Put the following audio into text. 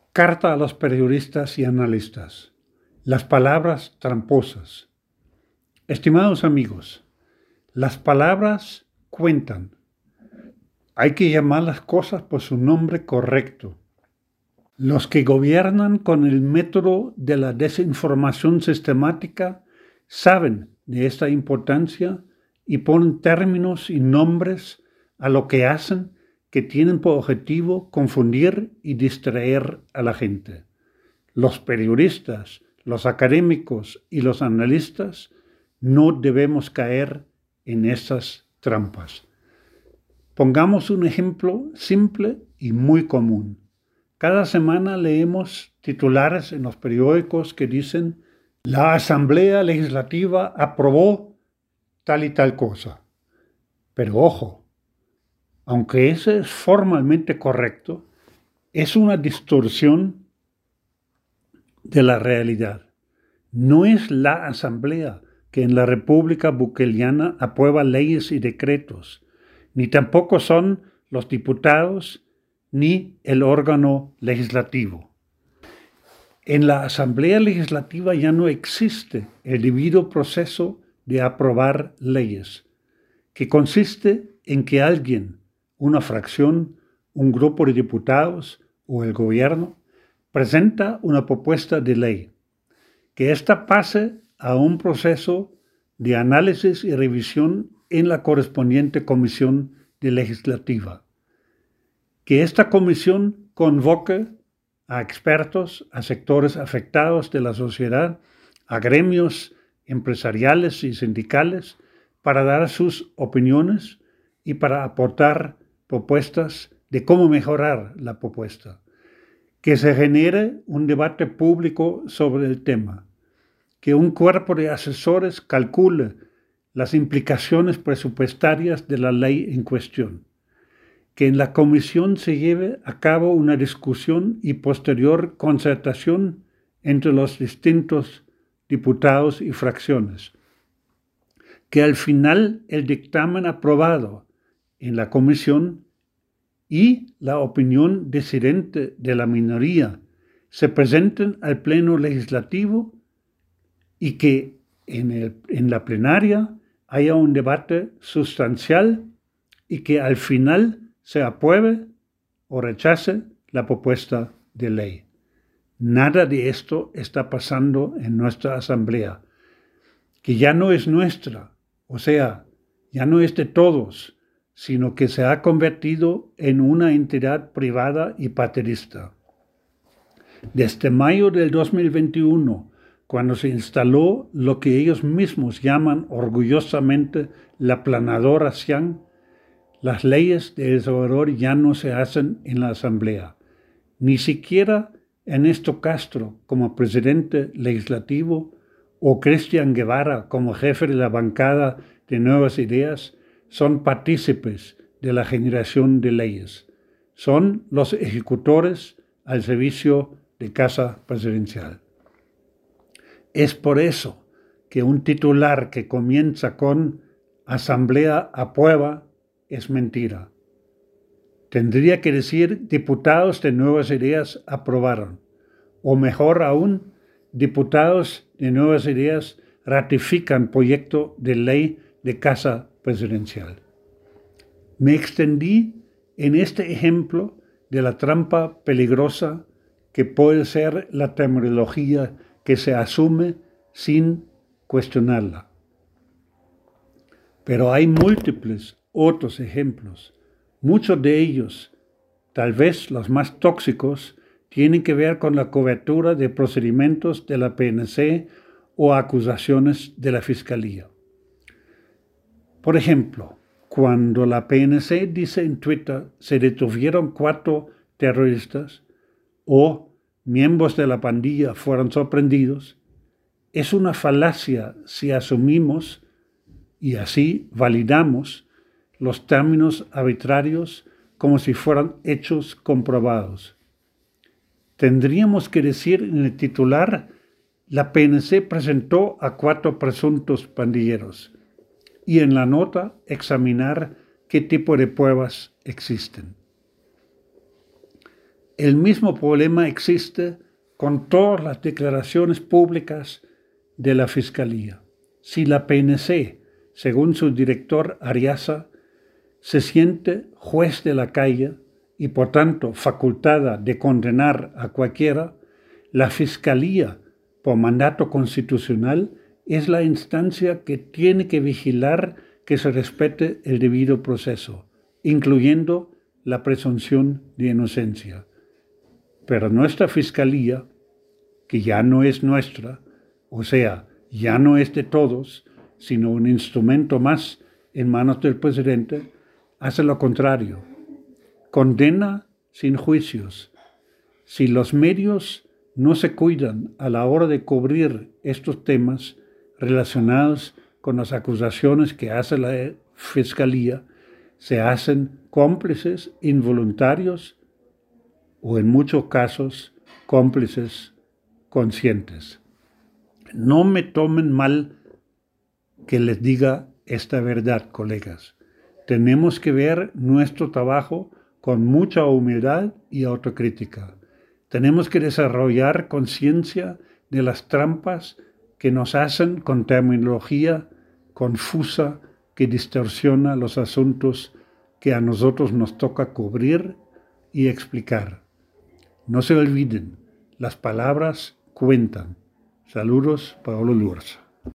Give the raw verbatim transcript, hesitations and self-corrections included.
Carta a los periodistas y analistas. Las palabras tramposas. Estimados amigos, las palabras cuentan. Hay que llamar las cosas por su nombre correcto. Los que gobiernan con el método de la desinformación sistemática saben de esta importancia y ponen términos y nombres a lo que hacen que tienen por objetivo confundir y distraer a la gente. Los periodistas, los académicos y los analistas no debemos caer en esas trampas. Pongamos un ejemplo simple y muy común. Cada semana leemos titulares en los periódicos que dicen: la Asamblea Legislativa aprobó tal y tal cosa. Pero ojo, aunque ese es formalmente correcto, es una distorsión de la realidad. No es la Asamblea que en la República Bukeliana aprueba leyes y decretos, ni tampoco son los diputados ni el órgano legislativo. En la Asamblea Legislativa ya no existe el debido proceso de aprobar leyes, que consiste en que alguien, una fracción, un grupo de diputados o el gobierno, presenta una propuesta de ley, que ésta pase a un proceso de análisis y revisión en la correspondiente comisión de legislativa, que esta comisión convoque a expertos, a sectores afectados de la sociedad, a gremios empresariales y sindicales para dar sus opiniones y para aportar propuestas de cómo mejorar la propuesta, que se genere un debate público sobre el tema, que un cuerpo de asesores calcule las implicaciones presupuestarias de la ley en cuestión, que en la comisión se lleve a cabo una discusión y posterior concertación entre los distintos diputados y fracciones, que al final el dictamen aprobado en la comisión y la opinión disidente de la minoría se presenten al pleno legislativo y que en, el, en la plenaria haya un debate sustancial y que al final se apruebe o rechace la propuesta de ley. Nada de esto está pasando en nuestra asamblea, que ya no es nuestra, o sea, ya no es de todos, sino que se ha convertido en una entidad privada y partidista. Desde mayo del dos mil veintiuno, cuando se instaló lo que ellos mismos llaman orgullosamente la planadora Xi'an, las leyes de El Salvador ya no se hacen en la Asamblea. Ni siquiera Ernesto Castro como presidente legislativo o Cristian Guevara como jefe de la bancada de Nuevas Ideas son partícipes de la generación de leyes. Son los ejecutores al servicio de Casa Presidencial. Es por eso que un titular que comienza con Asamblea aprueba es mentira. Tendría que decir diputados de Nuevas Ideas aprobaron, o mejor aún, diputados de Nuevas Ideas ratifican proyecto de ley de Casa Presidencial. Me extendí en este ejemplo de la trampa peligrosa que puede ser la terminología que se asume sin cuestionarla. Pero hay múltiples otros ejemplos. Muchos de ellos, tal vez los más tóxicos, tienen que ver con la cobertura de procedimientos de la P N C o acusaciones de la Fiscalía. Por ejemplo, cuando la P N C dice en Twitter se detuvieron cuatro terroristas o miembros de la pandilla fueron sorprendidos, es una falacia si asumimos y así validamos los términos arbitrarios como si fueran hechos comprobados. Tendríamos que decir en el titular: la P N C presentó a cuatro presuntos pandilleros, y en la nota examinar qué tipo de pruebas existen. El mismo problema existe con todas las declaraciones públicas de la Fiscalía. Si la P N C, según su director Arriaza, se siente juez de la calle y por tanto facultada de condenar a cualquiera, la Fiscalía, por mandato constitucional, es la instancia que tiene que vigilar que se respete el debido proceso, incluyendo la presunción de inocencia. Pero nuestra Fiscalía, que ya no es nuestra, o sea, ya no es de todos, sino un instrumento más en manos del presidente, hace lo contrario. Condena sin juicios. Si los medios no se cuidan a la hora de cubrir estos temas relacionados con las acusaciones que hace la Fiscalía, se hacen cómplices involuntarios o en muchos casos cómplices conscientes. No me tomen mal que les diga esta verdad, colegas. Tenemos que ver nuestro trabajo con mucha humildad y autocrítica. Tenemos que desarrollar conciencia de las trampas que nos hacen con terminología confusa que distorsiona los asuntos que a nosotros nos toca cubrir y explicar. No se olviden, las palabras cuentan. Saludos, Paolo Lurza.